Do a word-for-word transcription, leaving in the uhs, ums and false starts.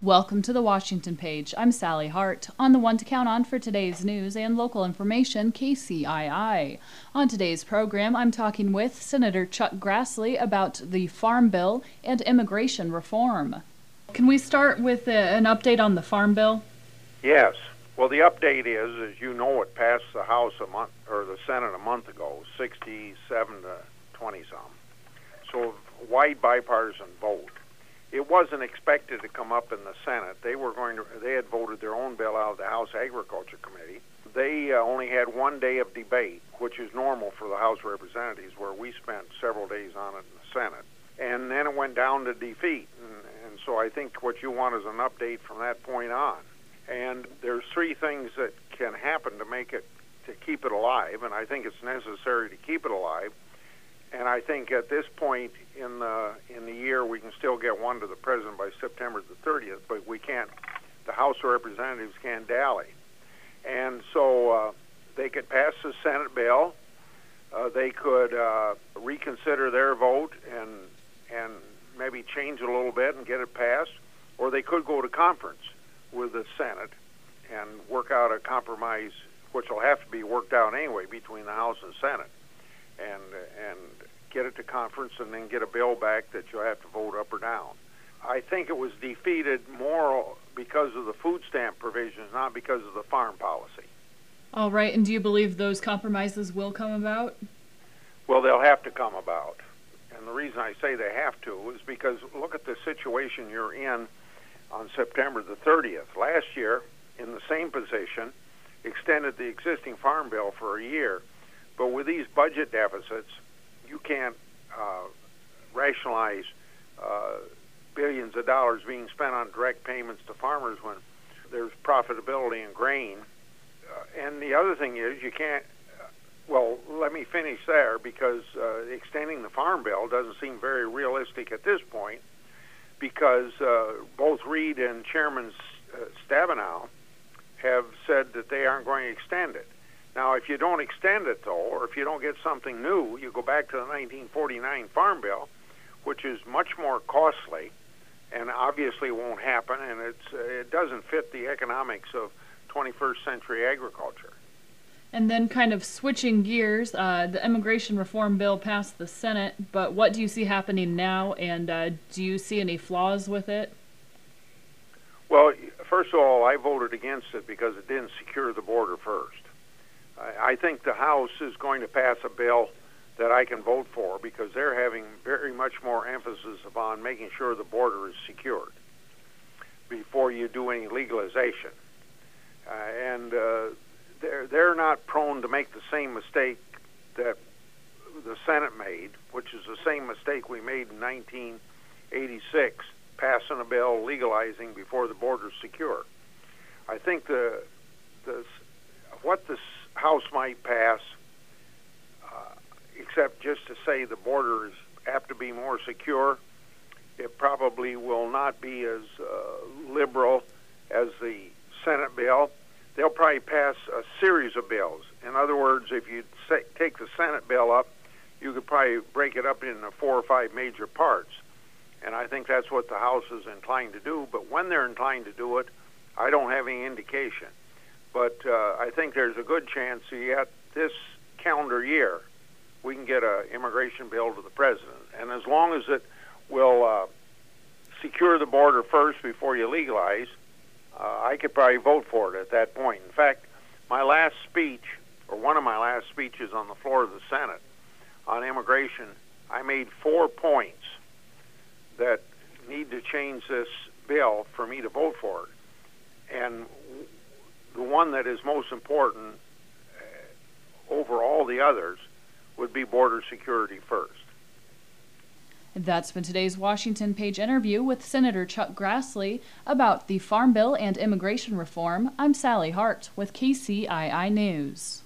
Welcome to the Washington Page. I'm Sally Hart. On the one to count on for today's news and local information, K C I I. On today's program, I'm talking with Senator Chuck Grassley about the Farm Bill and immigration reform. Can we start with a, an update on the Farm Bill? Yes. Well, the update is, as you know, it passed the House a month or the Senate a month ago, sixty-seven to twenty some. So a wide bipartisan vote. It wasn't expected to come up in the Senate. They were going to. They had voted their own bill out of the House Agriculture Committee. They uh, only had one day of debate, which is normal for the House of Representatives, where we spent several days on it in the Senate. And then it went down to defeat. And, and so I think what you want is an update from that point on. And there's three things that can happen to make it, to keep it alive, and I think it's necessary to keep it alive. And I think at this point in the in the year, we can still get one to the president by September the thirtieth, but we can't. The House of Representatives can't dally, and so uh, they could pass the Senate bill. Uh, they could uh, reconsider their vote and and maybe change it a little bit and get it passed, or they could go to conference with the Senate and work out a compromise, which will have to be worked out anyway between the House and Senate, and and get it to conference and then get a bill back that you'll have to vote up or down. I think it was defeated more because of the food stamp provisions, not because of the farm policy. All right, and do you believe those compromises will come about? Well, they'll have to come about. And the reason I say they have to is because look at the situation you're in on September the thirtieth. Last year, in the same position, extended the existing farm bill for a year. But with these budget deficits, you can't uh, rationalize uh, billions of dollars being spent on direct payments to farmers when there's profitability in grain. Uh, and the other thing is you can't, uh, well, let me finish there because uh, extending the farm bill doesn't seem very realistic at this point because uh, both Reed and Chairman uh, Stabenow have said that they aren't going to extend it. Now, if you don't extend it, though, or if you don't get something new, you go back to the nineteen forty-nine Farm Bill, which is much more costly and obviously won't happen, and it's, uh, it doesn't fit the economics of twenty-first century agriculture. And then kind of switching gears, uh, the immigration reform bill passed the Senate, but what do you see happening now, and uh, do you see any flaws with it? Well, first of all, I voted against it because it didn't secure the border first. I think the House is going to pass a bill that I can vote for because they're having very much more emphasis upon making sure the border is secured before you do any legalization. Uh, and uh, they're, they're not prone to make the same mistake that the Senate made, which is the same mistake we made in nineteen eighty-six, passing a bill legalizing before the border is secure. I think the, the what the House might pass, uh, except just to say the border is apt to be more secure, it probably will not be as uh, liberal as the Senate bill. They'll probably pass a series of bills. In other words, if you say, take the Senate bill up, you could probably break it up into four or five major parts. And I think that's what the House is inclined to do. But when they're inclined to do it, I don't have any indication. But uh, I think there's a good chance yet this calendar year we can get an immigration bill to the president. And as long as it will uh, secure the border first before you legalize, uh, I could probably vote for it at that point. In fact, my last speech, or one of my last speeches on the floor of the Senate on immigration, I made four points that need to change this bill for me to vote for it. And the one that is most important uh, over all the others would be border security first. That's been today's Washington Page interview with Senator Chuck Grassley about the Farm Bill and immigration reform. I'm Sally Hart with K C I I News.